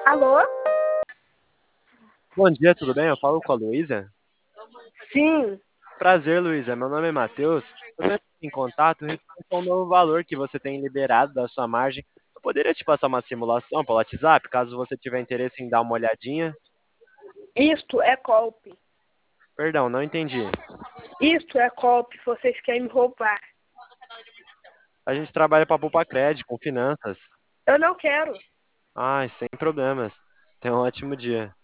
Alô? Bom dia, tudo bem? Eu falo com a Luísa. Sim, Prazer, Luísa. Meu nome é Matheus. Eu estou em contato referente ao novo valor que você tem liberado da sua margem. Eu poderia te passar uma simulação pelo WhatsApp, caso você tiver interesse em dar uma olhadinha? isto é golpe. Perdão, não entendi. Isto é golpe. Vocês querem me roubar. A gente trabalha para poupar crédito, com finanças. Eu não quero. Ai, sem problemas. Tenha um ótimo dia.